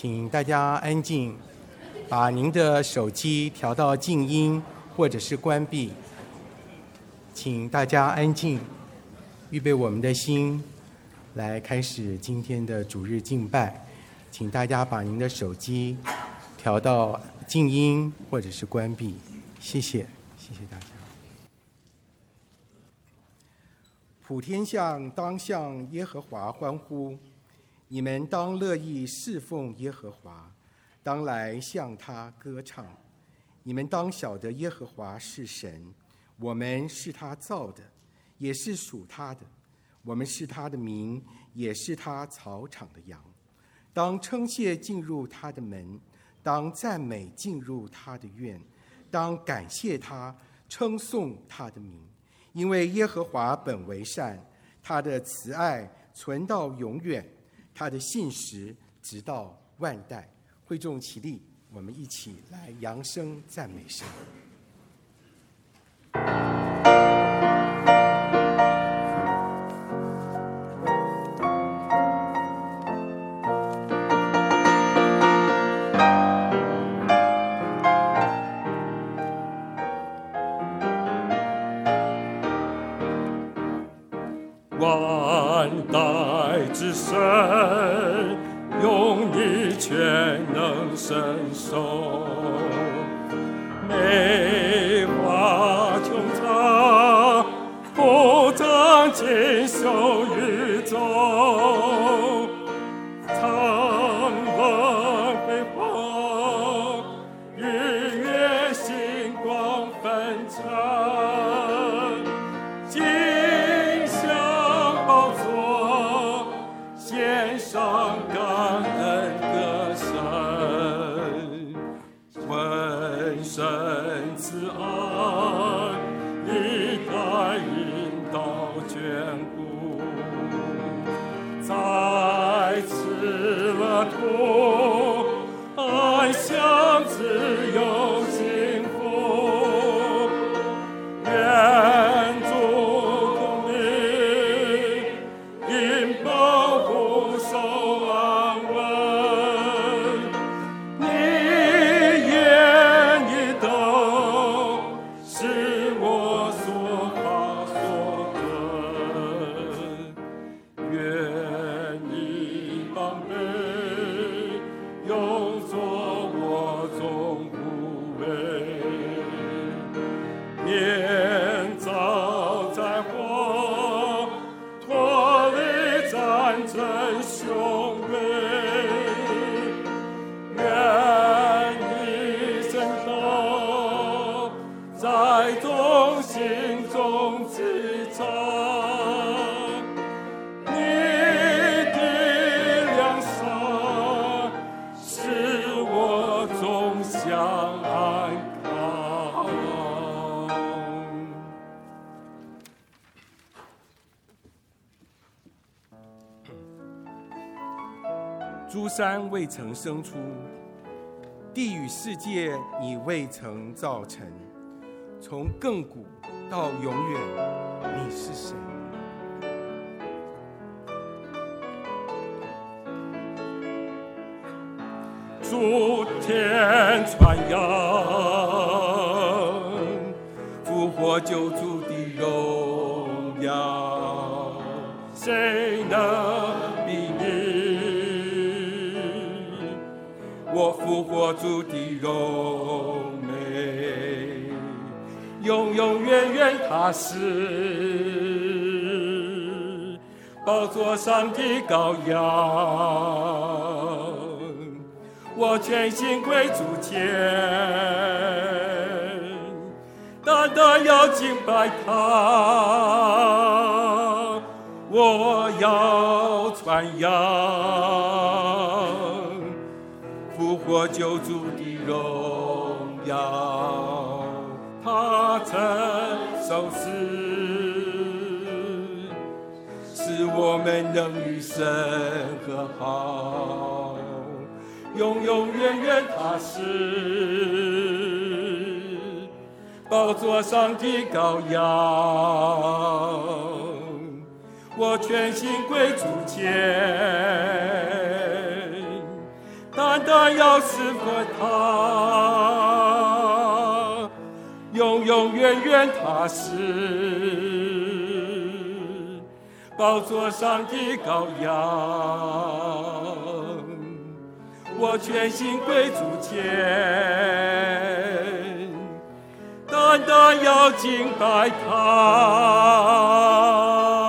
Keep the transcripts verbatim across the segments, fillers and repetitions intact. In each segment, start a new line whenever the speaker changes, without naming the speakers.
请大家安静，把您的手机调到静音或者是关闭。请大家安静，预备我们的心，来开始今天的主日敬拜。请大家把您的手机调到静音或者是关闭，谢谢，谢谢大家。普天下当向耶和华欢呼，你们当乐意侍奉耶和华，当来向他歌唱。你们当晓得耶和华是神，我们是他造的，也是属他的，我们是他的民，也是他草场的羊。当称谢进入他的门，当赞美进入他的院，当感谢他，称颂他的名。因为耶和华本为善，他的慈爱存到永远，他的信实直到万代。会众起立，我们一起来扬声赞美神。
万代之神，用你全能伸手，美化穹苍，铺张锦绣宇宙，苍龙飞鸿，日月星光纷呈，金献上感恩歌声，问神慈爱，一代引导眷顾，在此乐土，安享自由幸福，愿主同你因保护受安稳，你言一道，是我所发所肯，愿你帮备，永作我总护卫，免遭灾祸，脱离战争凶威，愿你神道在众心中支撑，你的良善使我终享安康。
诸山未曾生出，地与世界你未曾造成，从亘古到永远，你是谁？
诸天传扬，复活救主的荣耀，谁能比拟我复活主的荣美？永永远远他是宝座上的羔羊，我全心归主前，单单要敬拜他，我要传扬复活救主的荣耀，他曾受死，使我们能与神和好，永永远远他是宝座上的羔羊，我全心归主前，单单要侍奉他，永永远远他是宝座上的羔羊。我全心归主前，单单要敬拜他。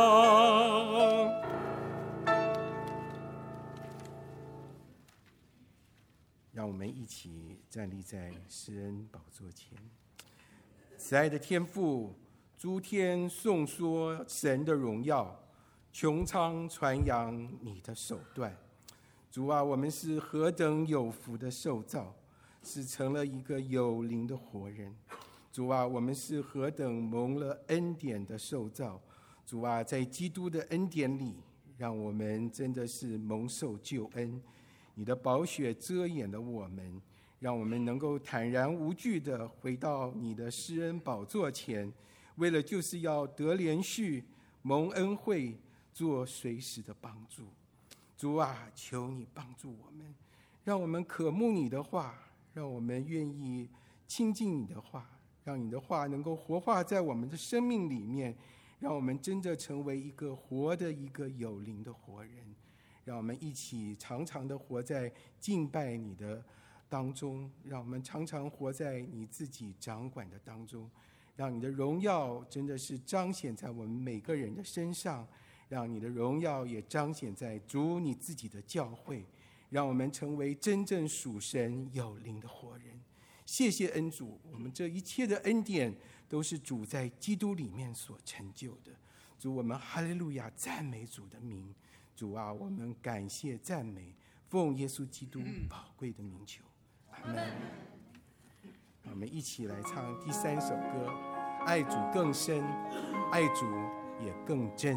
让我们一起站立在施恩宝座前。慈爱的天父，诸天颂说神的荣耀，穹苍传扬你的手段。主啊，我们是何等有福的受造，是成了一个有灵的活人。主啊，我们是何等蒙了恩典的受造。主啊，在基督的恩典里，让我们真的是蒙受救恩。你的宝血遮掩了我们，让我们能够坦然无惧地回到你的施恩宝座前，为了就是要得连续蒙恩惠，做随时的帮助。主啊，求你帮助我们，让我们渴慕你的话，让我们愿意亲近你的话，让你的话能够活化在我们的生命里面，让我们真的成为一个活的一个有灵的活人。让我们一起常常的活在敬拜你的当中，让我们常常活在你自己掌管的当中，让你的荣耀真的是彰显在我们每个人的身上，让你的荣耀也彰显在主你自己的教会，让我们成为真正属神有灵的活人。谢谢恩主，我们这一切的恩典都是主在基督里面所成就的。主，我们哈利路亚，赞美主的名。主啊，我们感谢赞美，奉耶稣基督宝贵的名求，阿们。我们一起来唱第三首歌，爱主更深，爱主也更真。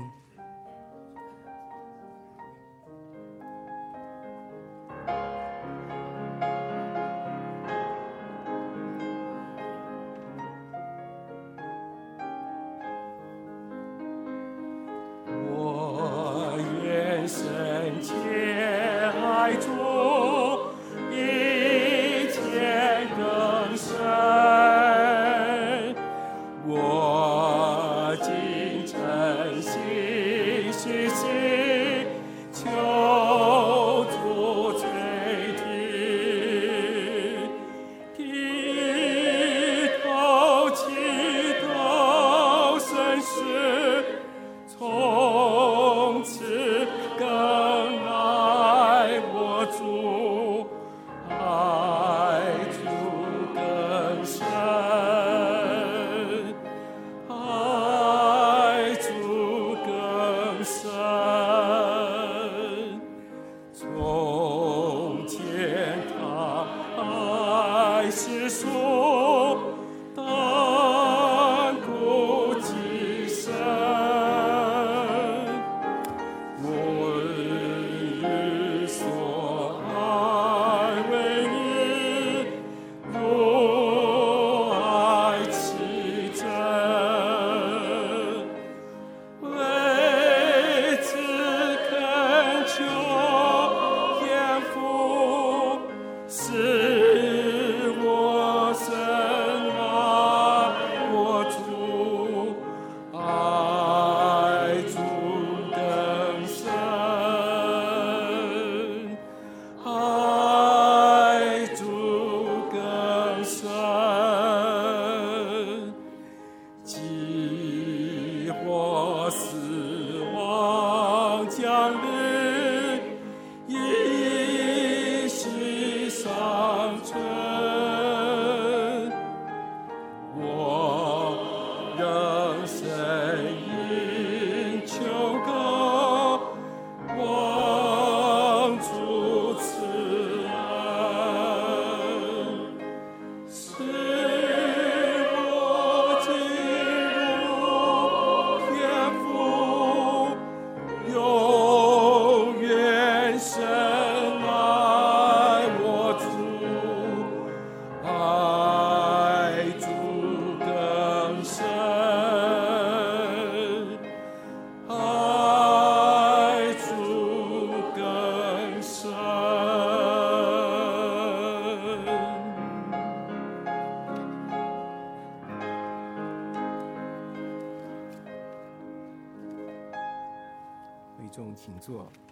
众请坐。